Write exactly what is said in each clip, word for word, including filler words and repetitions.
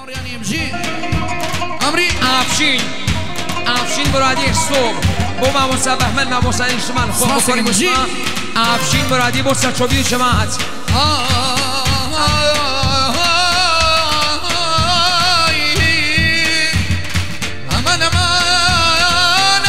امری افشین افشین مرادی صبح بو ما مصاب احمد ما موسى شمال خو بخوري مسما افشین مرادی بوسا چوبی جماعت امان امان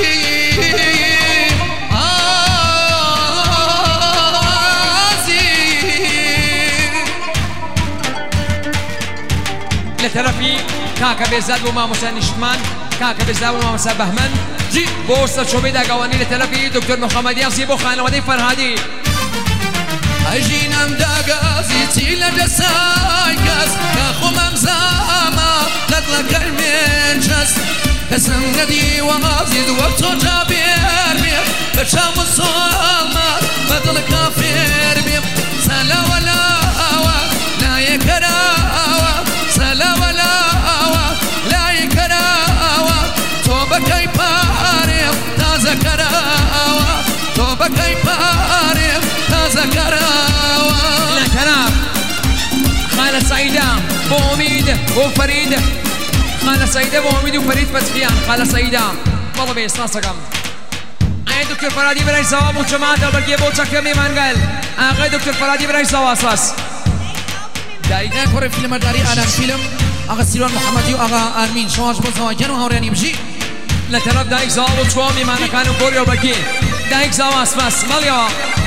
لترفي كاكا بيزاد وما موسى نشمان كاكا بيزاد وما موسى بهمن جي بوسا شوبي دا قوانين لترفي دكتور محمد ياسي بو خان ودي فرهادي اجينا مداقازي تيلا دسايقاز كاخو ممزاما لطلق المنجز كسم ندي وغازي دوقتو جابير بيم بشام الصوالما بدل كافير بيم سلا ولا آوا لا يكراوا سلا ولا آوا لا يكراوا توبا كي باريم تازا كراوا توبا كي باريم تازا كراوا لا كلام خالة سعيدة بو أميد بو فريد خالة سعيدة بو أميد وفريد فتحيان خالة سعيدة والله بيس ناسقم أي دكتور فرادي براي سوا بو جماعة البرقية بو تكمي منقل أغاي دكتور فرادي براي سوا أساس دايقا كوري فيلم داري أنا فيلم أغا سيروان محمدي وأغا آرمين شواج بو زواجان وهورياني بجي لا ترى دايق زوا بو تكومي معنا كانوا كوري البرقية دايق زوا أساس ماليوا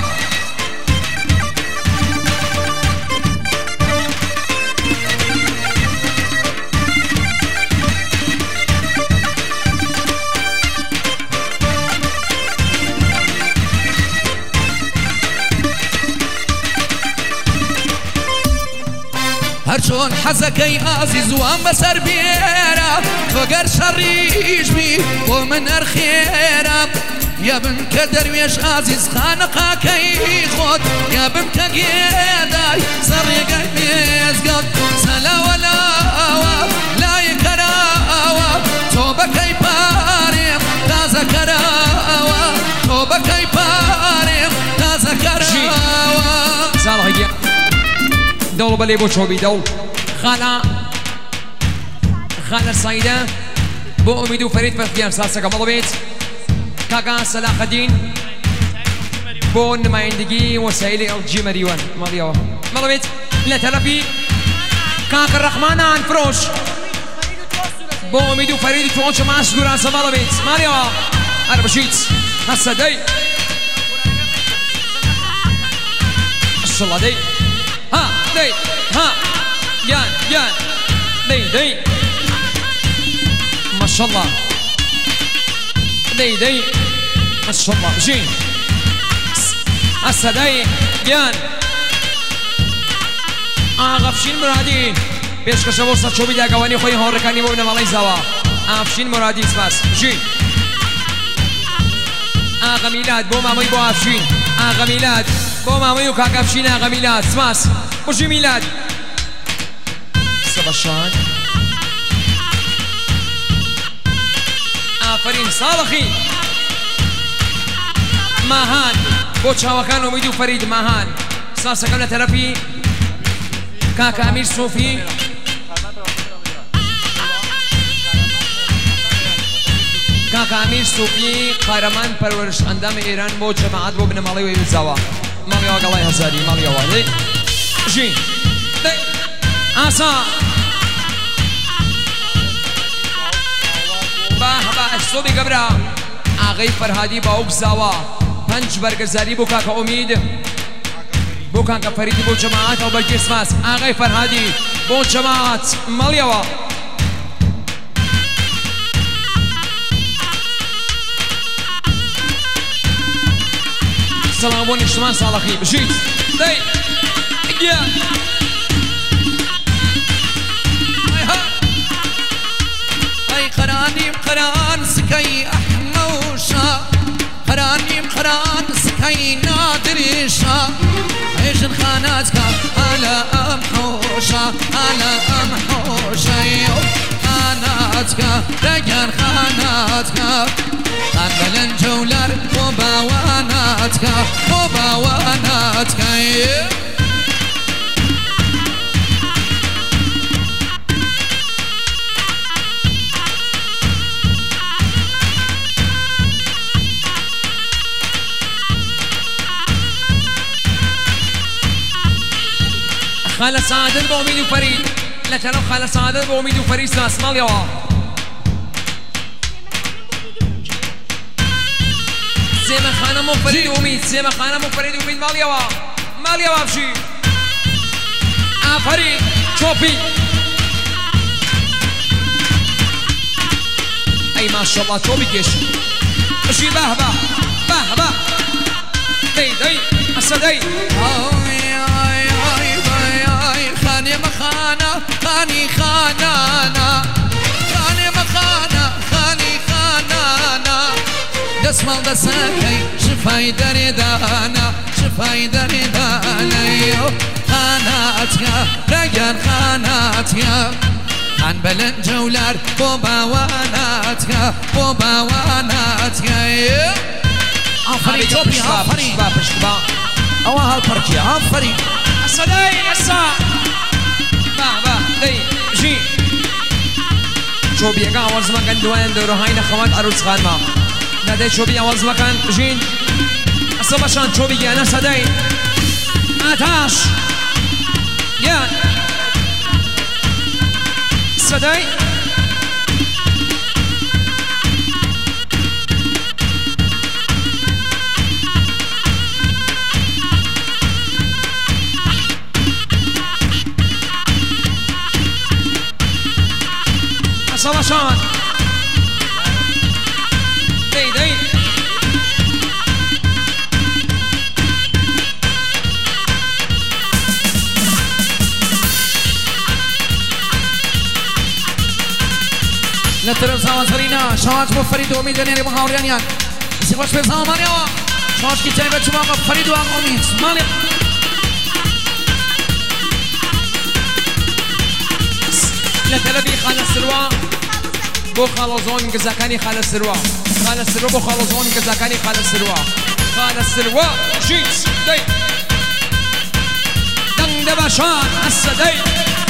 هرچون حزكي عزيز وام بسر بيرا فقر شريش بي ومن الخيرا يا بنت درويش عزيز خانقاكي خود يا بنت قيداي صري قلبي يزقط سلا ولا آوا لا يكراوا توبكي باريم تازا كراوا توبكي باريم تازا كراوا صالح دول بلي بو شوبي دول خالة خالة سعيدة بو أميد وفريد فتحيان ساسا قبل بيت كاكا صلاح الدين بو نمايندگي وسائل الجي مريوان ماليوا مال بيت لا تلفي كاكا الرحمن عن فروش بو أميد وفريد توانش مع سجوران مال بيت ماليوا أنا بشيت هسا دي الصلاة دي ها دي ها يان يان دي دي ما شاء الله دي دي ما شاء الله جين هسه دي يان آغفشين مرادي بيش كشبوسة شو بيدا قواني خوي هوركاني مبنى مالي زوا آغفشين مرادي سباس جين آغا ميلاد بو مامي بو آغفشين آغا ميلاد بو مامي وكاك آغفشين آغا ميلاد سباس وجي ميلاد سباشان آفرين صالحي ماهان بوشا وكان أميد فريد ماهان ساسا قبل ترفي كاكا أمير صوفي كاكا أمير صوفي قهرمان پرورش اندام إيران بو جماعت بو بن مالي ويزاوا مالي واق الله هزاري مالي واق جي دي آسا باه باه صوبي قبرا آغي فرهادي باوك زاوا پنج برگزاری بو كاكا أميد بو كاكا فريد بو جماعت او بلجي اسماس آغي فرهادي بو جماعت مالي واق سلام عليكم اجتماع صالحي بجيت دي اجيا اي قراني قران سكي احموشا قراني قران سكي نادريشا عيش خاناتك على ام حوشا على ام حوشا خاناتك دقر خاناتك قبل جولار وبواناتك وبواناتك خالة سعادت بو أميد وفريد لا تنو خالة سعادت بو أميد وفريد ساس ماليوا زيما خانة مو فريد وأميد زيما خانة مو فريد وأميد ماليوا ماليوا بشي آ فريد شوبي أي ما شاء الله شوبي كيش اشي به به به به دي دي السدي خاني مخانة خاني خانانا خاني مخانة خاني خانانا دسمال دساكي شفاي دردانا شفاي دردانا خاناتيا رجال خاناتيا خان بلند جولار بو باواناتيا بو باواناتيا آفرین توپی آفرین اوه هالپرکی آفرین السدي السا با با دي جي شوبي قا ورز مكان دوان دورو هاينا خوات عروس خانما نادي شوبي ورز مكان جين السبشان شوبي انا سدي اتاش يا سدي سبشان دي دي نترم ساوان سرینا شواج بو فرید و امید یعنی بخاوریانیان بسی خوش به زمانیا شواج کی تایی بچه باقا فرید و امید مالی لتلبي خالة سروا بو خالوزون كزاكاني خالة سروا خالة سروا بو خالوزون كزاكاني خالة سروا خالة سروا شيت دي دن دباشان السدي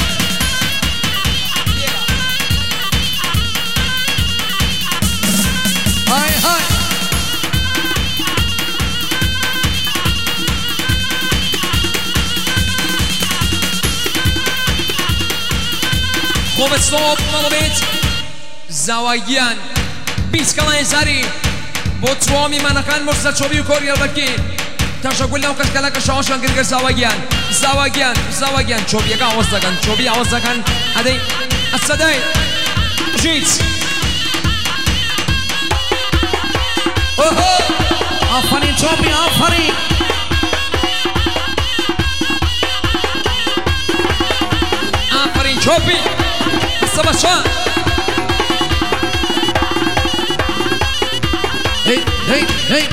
هاي هاي خوب الصوب مالوبيت زوايان بيس كلاين ساري بوتسوامي منكان مرسل شوبي وكوريا البكي تشغل لو كشكلك شاوش كان غير زوايان زوايان زوايان شوبي كان وسكان شوبي وسكان ادي السداي جيت اوه آفرین شوبي آفرین آفرین شوبي سبشان هی هی هی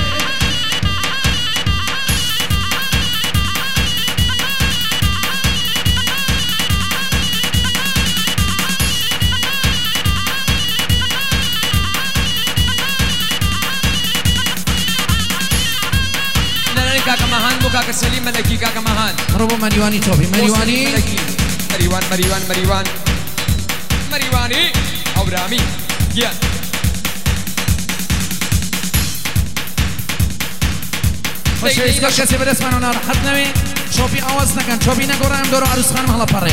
نراني كاكا مهان مو كاكا سليم ملكي كاكا مهان ربو مريواني توبي مريواني مريوان مريوان مريوان مريواني او رامي يا باشه ایسکا کسی به دست منو ناراحت نمی شوبی آواز نکن شوبی نگورم دورو عروس خانم حالا پره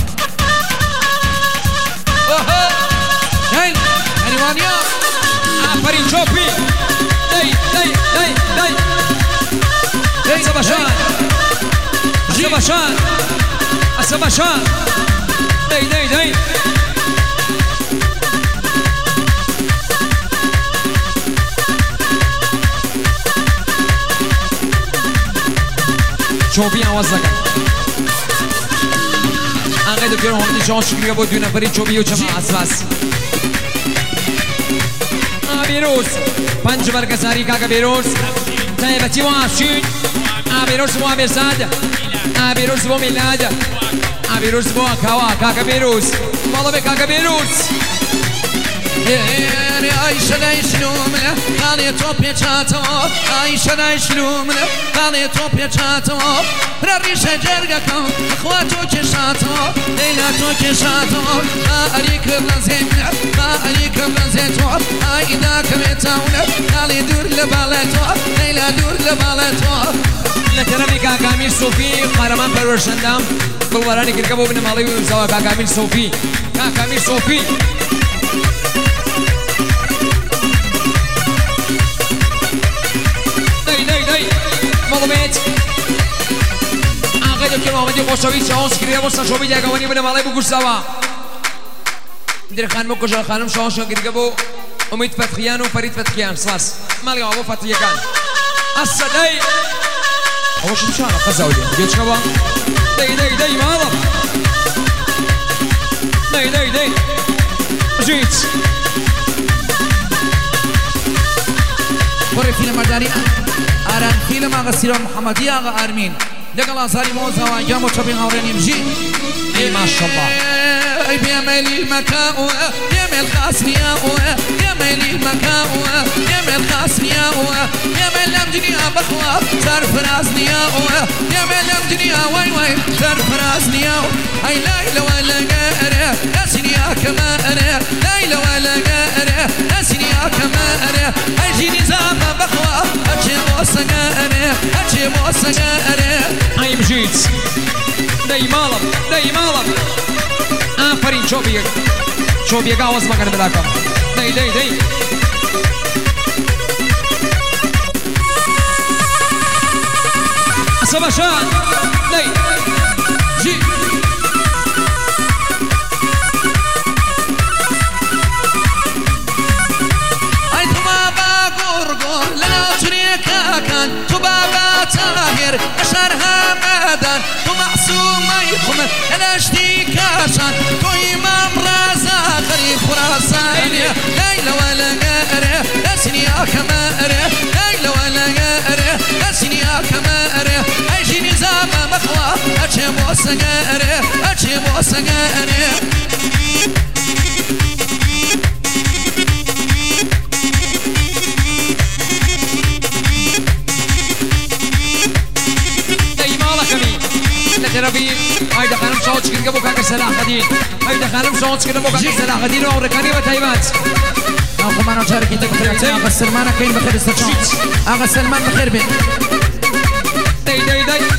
هی مریوانیا آفرین شوبی دی دی دی دی سباشان سباشان سباشان دی دی دی چوبی آواز نکن انقدر بیارم همونی جان شکریه بود دو نفری چوبی و چما اسواس بیروز پنج برگزاری کاکا بیروز تای بچی و آفشین بیروز و آمیرزاد بیروز و میلاد بیروز و کوا کاکا بیروز بالا به کاکا بیروز عايشة نايشلومنا قالي توبي تشاتو عايشة نايشلومنا قالي توبي تشاتو راريشة جرقكم اخواتو كشاتو ليلاتو كشاتو ما عليك بلنزيمنا ما عليك بلنزيتو ايداك بيتاونا قالي دور لبالتو ليلة دور لبالتو لتربي كاكاميل صوفي قهرمان پروشندم بالوراني كركبو بن مالي وزوا كاكاميل صوفي كاكاميل صوفي داي داي داي مالو بيت آقای دکتر محمدی خوشوی شانس گیری بوسا شوبی جاگوانی بن مالي بگوش زوا در خانم کجا خانم شانس گیری بو امید فتحیان و فرید فتحیان سلاس مالي ابو فتحیان الصداي هو شو شو خزاولي جيت شباب داي داي داي مالا داي داي داي جيت بري فيلم مرداني اران فيلم اغا سيران محمدي اغا ارمين لقل ازاري موزا واجامو چبين هورين يمجي اي ما شاء الله اي بيميلي المكاو يميل خاسنيا يميلي المكاو يميل خاسنيا يميل لمجنيا بخوا صار فرازنيا يميل لمجنيا واي واي صار فرازنيا اي ليلى ولا قارة اسنيا كما انا ليلى ولا قارة اسنيا كما انا اي جيني زعما بخوا اجي موسى قارة اجي موسى قارة اي مجيت داي مالا داي مالا آفرین شو بیگ شو بیگ آواز مکن بلاکم دی دی دی صبا شان دی جی ای تو بابا گرگور لنا تریکا کن تو بابا تاهر اشار همدان تو معصوم يخمر الاشتي كاشان تو امام رازا غريب خراساني ليلى ولا قارة اسني يا كمارة ليلى ولا قارة اسني يا كمارة اجي نظام مخوا اجي موسى قارة اجي موسى قارة تربي هاي دخلهم شوتش كده بوكا كسلاح قديم هاي دخلهم شوتش كده بوكا كسلاح قديم وأمريكاني وتايمات أخو ما نشارك يتكلم أغا سلمان كين بخير استشهاد أغا سلمان بخير بين داي داي داي